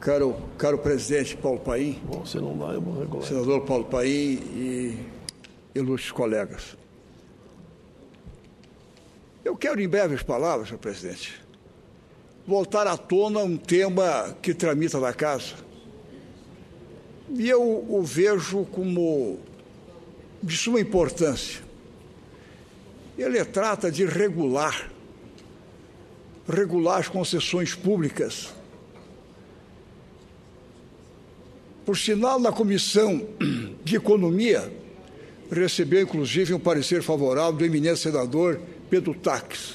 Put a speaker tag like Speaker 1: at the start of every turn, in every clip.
Speaker 1: Caro presidente Paulo Paim,
Speaker 2: Bom, se não dá, eu vou regular.
Speaker 1: senador Paulo Paim e ilustres colegas. Eu quero, em breves palavras, senhor presidente, voltar à tona um tema que tramita na casa. E eu o vejo como de suma importância. Ele trata de regular as concessões públicas. Por sinal, na Comissão de Economia, recebeu, inclusive, um parecer favorável do eminente senador Pedro Taques.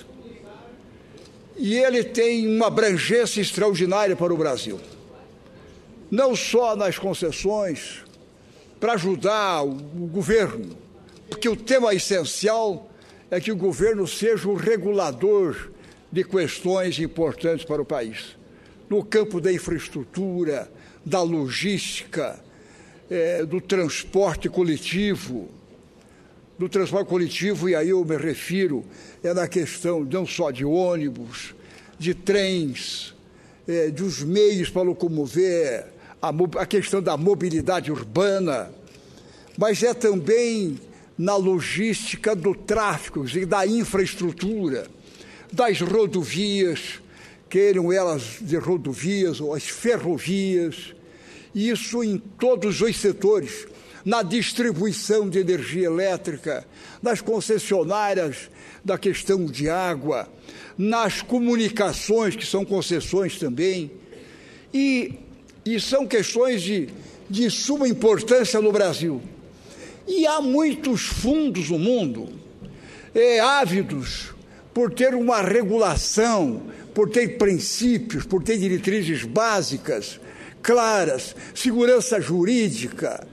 Speaker 1: E ele tem uma abrangência extraordinária para o Brasil. Não só nas concessões, para ajudar o governo, porque o tema essencial é que o governo seja o regulador de questões importantes para o país. No campo da infraestrutura, da logística, do transporte coletivo. Do transporte coletivo, e aí eu me refiro, na questão não só de ônibus, de trens, dos meios para locomover, a questão da mobilidade urbana, mas é também na logística do tráfego, da infraestrutura, das rodovias, queiram elas de rodovias ou as ferrovias, isso em todos os setores, na distribuição de energia elétrica, nas concessionárias da questão de água, nas comunicações, que são concessões também, e são questões de suma importância no Brasil. E há muitos fundos no mundo ávidos por ter uma regulação, por ter princípios, por ter diretrizes básicas, claras, segurança jurídica,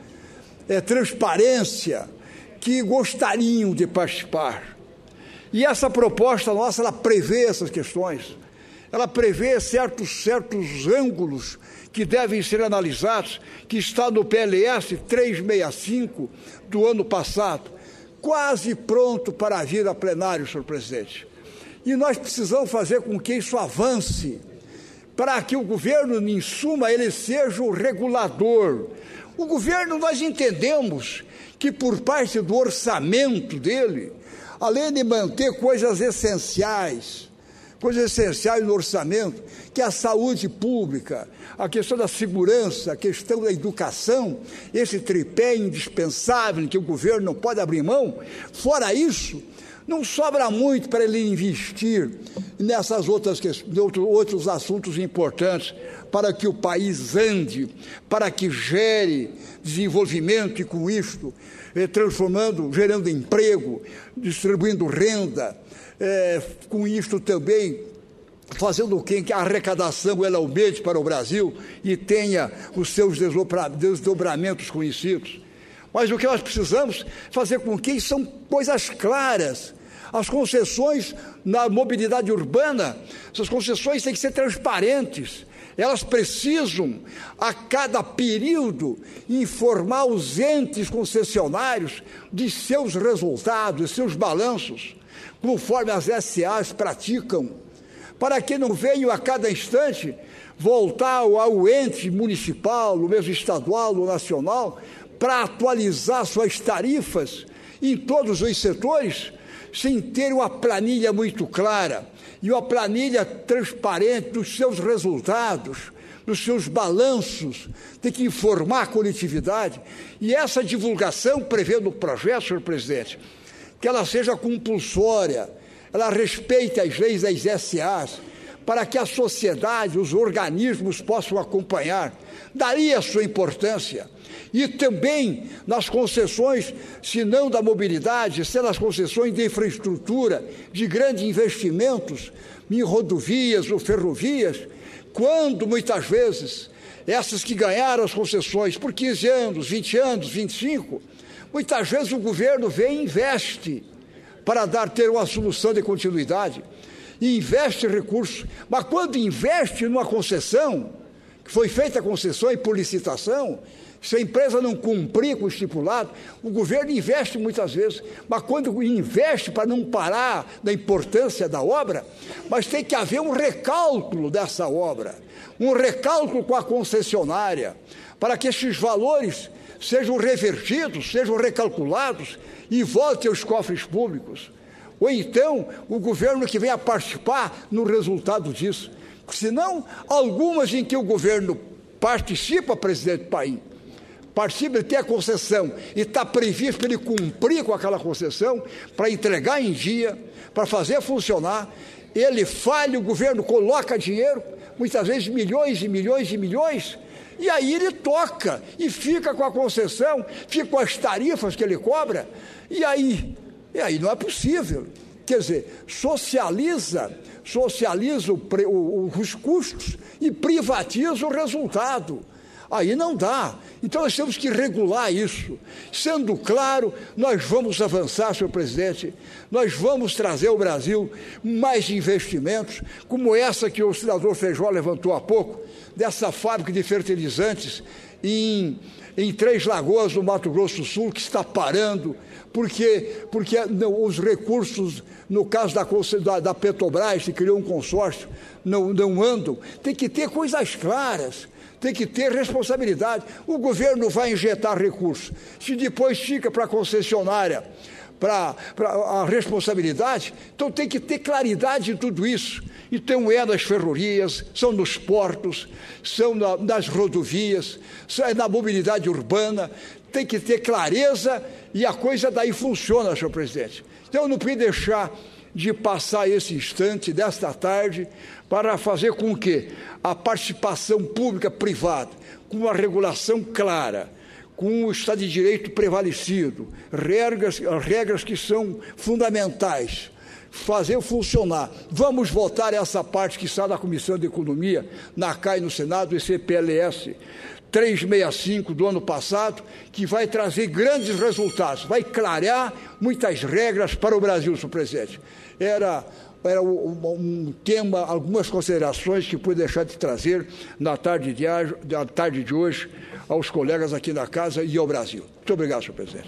Speaker 1: transparência, que gostariam de participar. E essa proposta nossa, ela prevê essas questões, ela prevê certos ângulos que devem ser analisados, que está no PLS 365 do ano passado, quase pronto para vir a plenário, senhor presidente. E nós precisamos fazer com que isso avance, para que o governo, em suma, ele seja o regulador. O governo, nós entendemos que por parte do orçamento dele, além de manter coisas essenciais no orçamento, que é a saúde pública, a questão da segurança, a questão da educação, esse tripé indispensável que o governo não pode abrir mão. Fora isso, não sobra muito para ele investir nessas outros assuntos importantes para que o país ande, para que gere desenvolvimento e, com isto, gerando emprego, distribuindo renda, com isto também fazendo com que a arrecadação ela aumente para o Brasil e tenha os seus desdobramentos conhecidos. Mas o que nós precisamos fazer com que são coisas claras. As concessões na mobilidade urbana, essas concessões têm que ser transparentes. Elas precisam, a cada período, informar os entes concessionários de seus resultados, de seus balanços, conforme as SAs praticam, para que não venham a cada instante voltar ao ente municipal, ou mesmo estadual ou nacional, para atualizar suas tarifas em todos os setores, sem ter uma planilha muito clara e uma planilha transparente dos seus resultados, dos seus balanços, tem que informar a coletividade. E essa divulgação prevê no projeto, senhor presidente, que ela seja compulsória, ela respeite as leis das SAs, para que a sociedade, os organismos possam acompanhar. Daí a sua importância. E também nas concessões, se não da mobilidade, se nas concessões de infraestrutura, de grandes investimentos, em rodovias ou ferrovias, quando muitas vezes essas que ganharam as concessões por 15 anos, 20 anos, 25, muitas vezes o governo vem e investe para ter uma solução de continuidade, e investe recursos, mas quando investe numa concessão, que foi feita a concessão e por licitação, se a empresa não cumprir com o estipulado, o governo investe muitas vezes, mas quando investe para não parar da importância da obra, mas tem que haver um recálculo dessa obra, um recálculo com a concessionária, para que esses valores sejam revertidos, sejam recalculados e voltem aos cofres públicos. Ou então, o governo que venha participar no resultado disso. Senão, algumas em que o governo participa, presidente Paim, participa, ele tem a concessão e está previsto para ele cumprir com aquela concessão, para entregar em dia, para fazer funcionar, ele falha, o governo coloca dinheiro, muitas vezes milhões e milhões e milhões, e aí ele toca e fica com a concessão, fica com as tarifas que ele cobra, e aí não é possível. Quer dizer, socializa os custos e privatiza o resultado. Aí não dá. Então nós temos que regular isso. Sendo claro, nós vamos avançar, senhor presidente, nós vamos trazer ao Brasil mais investimentos, como essa que o senador Feijó levantou há pouco, dessa fábrica de fertilizantes em Três Lagoas, no Mato Grosso do Sul, que está parando, porque os recursos, no caso da Petrobras, que criou um consórcio, não andam. Tem que ter coisas claras, tem que ter responsabilidade. O governo vai injetar recursos. Se depois fica para a concessionária, para a responsabilidade, então tem que ter claridade em tudo isso. Então é nas ferrovias, são nos portos, são nas rodovias, é na mobilidade urbana, tem que ter clareza e a coisa daí funciona, senhor presidente. Então eu não podia deixar de passar esse instante desta tarde para fazer com que a participação pública-privada, com uma regulação clara, com o Estado de Direito prevalecido, regras que são fundamentais, fazer funcionar. Vamos votar essa parte que está na Comissão de Economia, na CAI no Senado, esse PLS 365 do ano passado, que vai trazer grandes resultados, vai clarear muitas regras para o Brasil, senhor presidente. Era um tema, algumas considerações que pude deixar de trazer na tarde de hoje aos colegas aqui na casa e ao Brasil. Muito obrigado, senhor presidente.